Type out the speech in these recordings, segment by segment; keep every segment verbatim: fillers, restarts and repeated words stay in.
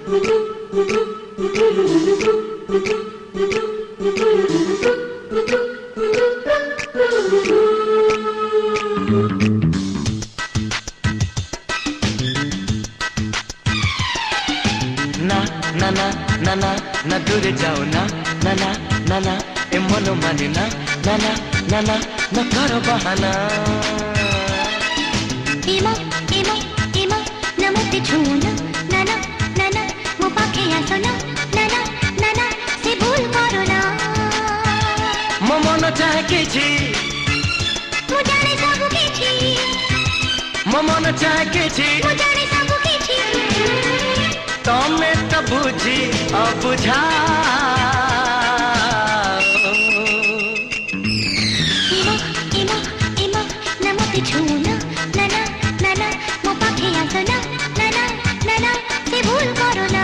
ना ना ना ना ना दूर जाओ ना ना ना ना ना ए मनो माने ना ना ना ना ना ना करो बहाना इमो इमो इमो ना मत छूना ना ना ना ना मो पाखे आसो ना ना ना ना ना से भूल करो ना मो मन चाहे किछि मो जाने सब किछि मो मन चाहे किछि मो जाने सब किछि तमे त बुझी अबुझा इमो इमो इमो ना मत छूना ना ना ना ना मो पाखे आसो ना ना ना ना ना से भूल करो ना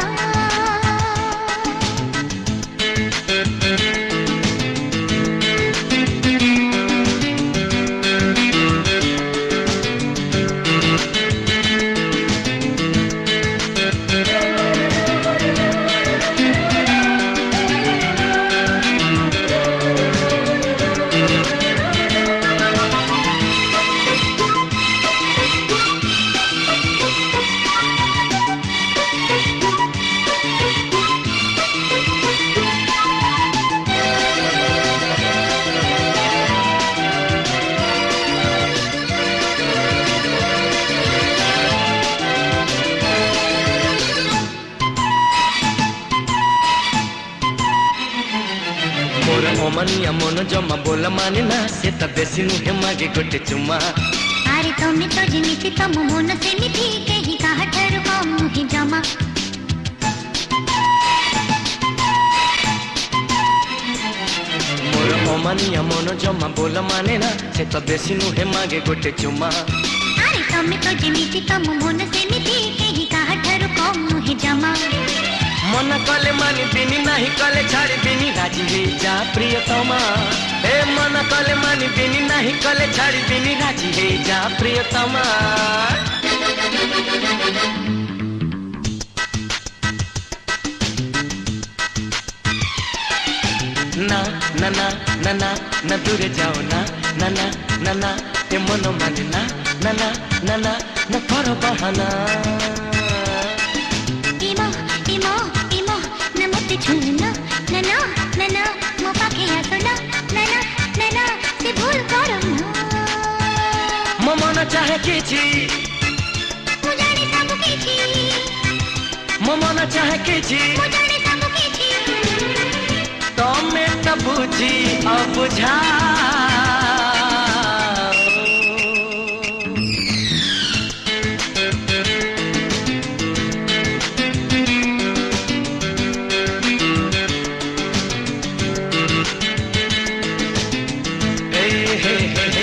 मनिया मन जमा बोल माने ना से त बेसी नुहे मागे गोटे चुमा अरे तुम तो जिमिति तम मन से मिठी कही कहा ठहर कम नुहे जमा मोर मनिया मन जमा बोल माने ना से त बेसी नुहे मागे गोटे चुमा अरे तुम तो जिमिति तम मन से मिठी कही कहा ठहर कम नुहे जमा मन कले मानी बिनी नहीं कले छाड़ी बिनी राजी हे जा प्रियतमा ए मन कले मानी बिनी नहीं कले छाड़ी बिनी राजी हे जा प्रियतमा ना ना ना ना ना ना दूर जाओ ना ना ना ना ना ए मन माने ना ना ना ना ना ना करो बहाना इमो इमो इमो ना मत छूना ना ना ना ना मो पाखे आसो ना ना ना ना ना से भूल करो ना मो मन चाहे किछि मो जाने सब किछि मो मन चाहे किछि मो जाने सब किछि तमे त बुझी अबुझा hey hey hey